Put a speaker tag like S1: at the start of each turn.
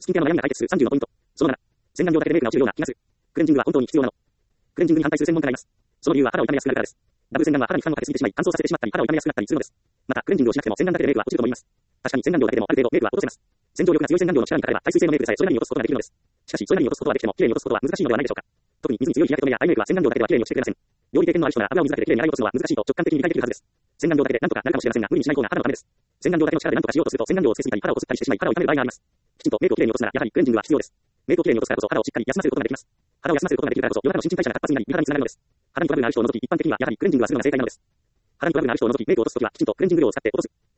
S1: スキンケアの悩みが解決する30のポイント。その7、洗顔料だけでメイクが落ちるような気がする。クレンジングは本当に必要なの？クレンジングに反対する専門家がいます。その理由は肌を傷めやすくなるからです。ダブル洗顔は肌に負担をかけすぎてしまい乾燥させてしまったり肌を傷めやすくなったりするのです。また、クレンジングをしなくても洗顔だけでメイクは落ちると思います。確かに洗顔料だけでもある程度メイクは落とせます。洗浄力が強い洗顔料の力にかかれば耐水性のメイクでさえそれなりに落とすことができるのです。しかし、それなりに落とすことはできても、綺麗に落とすことは難しいのではないでしょうか。特に水に強い日焼け止めやアイメイクは洗顔料だけでは綺麗に落ちてくれません。料理経験のある人なら油を水だけで綺麗に洗い落とすのは難しいと直感的に理解できるはずです。洗顔料だけで何とかなるかもしれませんが、無理にしない方が肌のためです。洗顔料だけの力で何とかしようとすると洗顔料をつけすぎたり肌をこすったりしてしまい肌を傷める場合があります。きちんとメイクを綺麗に落とすならやはりクレンジングは必要です。メイクを綺麗に落とすからこそ肌をしっかり休ませることができます。肌を休ませることができるからこそ夜中の新陳代謝が活発になり美肌につながるのです。肌にトラブルがある人を除き一般的にはやはりクレンジングはするのが正解なのです。肌にトラブルがある人を除きメイクを落とすときはきちんとクレンジング料を使って落とす。